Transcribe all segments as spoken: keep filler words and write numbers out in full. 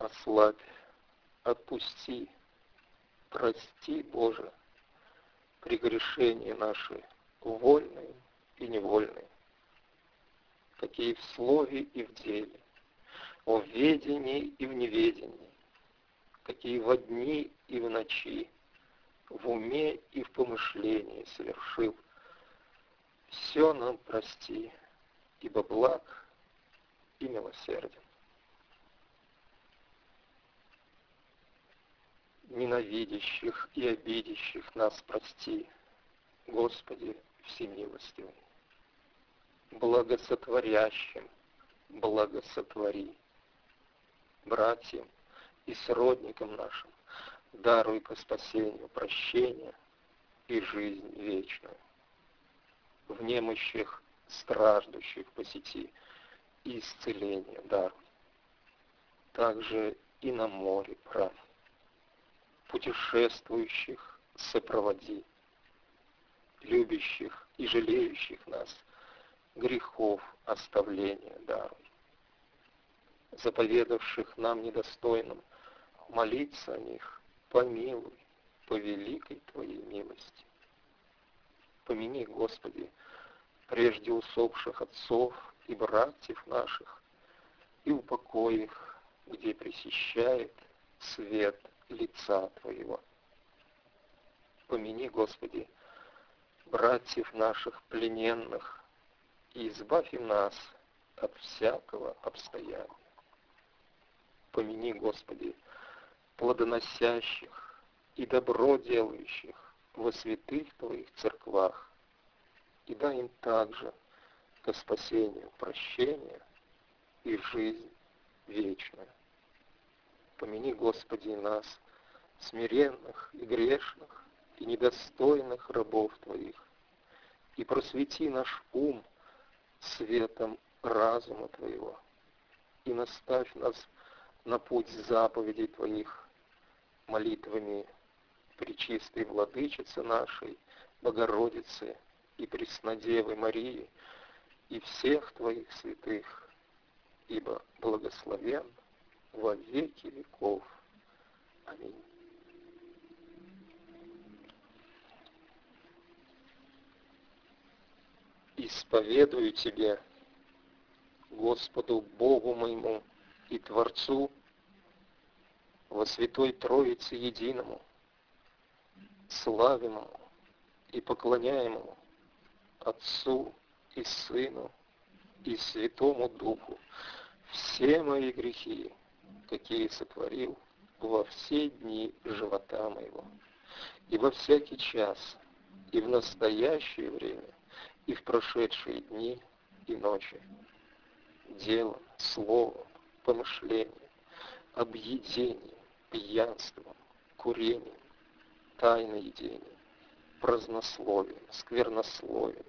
ослабь, отпусти, прости, Боже, прегрешения наши, вольные и невольные, какие в слове и в деле, в ведении и в неведении, какие во дни и в ночи, в уме и в помышлении совершил. Все нам прости, ибо благ и милосерден. Ненавидящих и обидящих нас прости, Господи всемилостивый. Благосотворящим благосотвори. Братьям и сродникам нашим даруй ко спасению прощения и жизнь вечную. В немощах страждущих посети и исцеление даруй. Также и на море правь. Путешествующих сопроводи. Любящих и жалеющих нас грехов оставления даруй. Заповедавших нам недостойным молиться о них, помилуй по великой Твоей милости. Помяни, Господи, прежде усопших отцов и братьев наших, и упокой их, где пресещает свет лица Твоего. Помяни, Господи, братьев наших плененных, и избавь и нас от всякого обстояния. Помяни, Господи, плодоносящих и добро делающих во святых Твоих церквах, и дай им также ко спасению прощения и жизнь вечную. Помяни, Господи, и нас, смиренных и грешных, и недостойных рабов Твоих, и просвети наш ум светом разума Твоего, и наставь нас на путь заповедей Твоих молитвами Пречистой Владычицы нашей, Богородицы и Преснодевы Марии, и всех Твоих святых, ибо благословен во веки веков. Аминь. Исповедую Тебе, Господу Богу моему и Творцу, во Святой Троице Единому, славимому и поклоняемому Отцу и Сыну и Святому Духу, все мои грехи, какие сотворил во все дни живота моего, и во всякий час, и в настоящее время, и в прошедшие дни и ночи, делом, словом, помышлением, объедением, пьянством, курением, тайноедением, празднословием, сквернословием,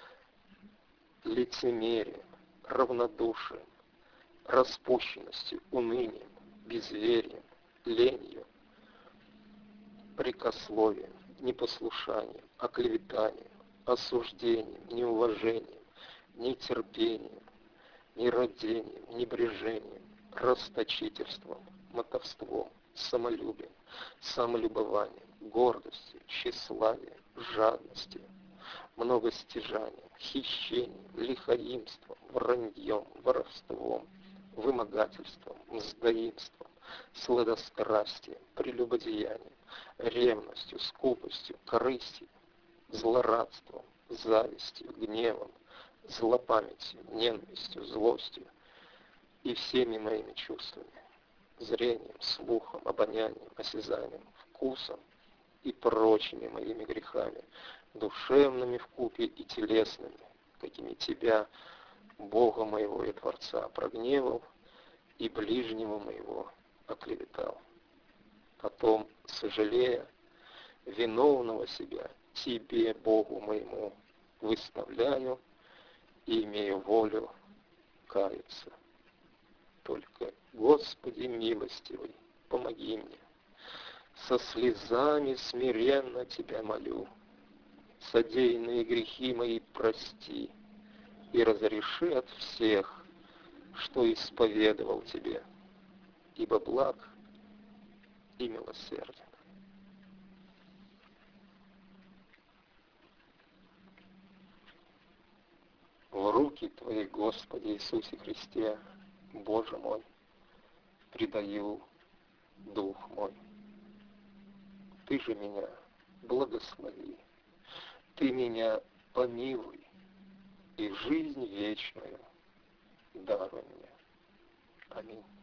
лицемерием, равнодушием, распущенностью, унынием, безверием, ленью, прекословием, непослушанием, оклеветанием, осуждением, неуважением, нетерпением, нерадением, небрежением, расточительством, мотовством, самолюбием, самолюбованием, гордостью, тщеславием, жадностью, многостяжанием, хищением, лихаимством, враньем, воровством, вымогательством, мздоимством, сладострастием, прелюбодеянием, ревностью, скупостью, корыстью, злорадством, завистью, гневом, злопамятью, ненавистью, злостью и всеми моими чувствами, зрением, слухом, обонянием, осязанием, вкусом и прочими моими грехами, душевными вкупе и телесными, какими Тебя, Бога моего и Творца, прогневал и ближнего моего оклеветал. Потом, сожалея виновного себя, Тебе, Богу моему, выставляю и имею волю каяться. Только, Господи милостивый, помоги мне. Со слезами смиренно Тебя молю. Содеянные грехи мои прости и разреши от всех, что исповедовал Тебе, ибо благ и милосерден. В руки Твои, Господи Иисусе Христе, Боже мой, предаю дух мой. Ты же меня благослови, Ты меня помилуй, и жизнь вечную даруй мне. Аминь.